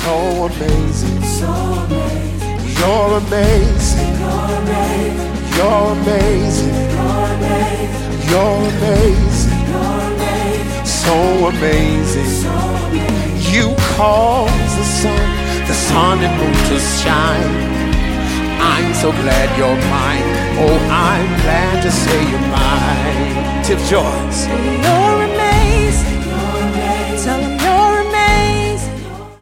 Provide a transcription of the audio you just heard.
So amazing. so amazing. You're amazing. You're amazing. You're amazing. You're amazing. You're amazing. You're amazing. So amazing. So amazing. You cause the sun and moon to shine. I'm so glad you're mine. Oh, I'm glad to say you're mine. Tip Joyce. You're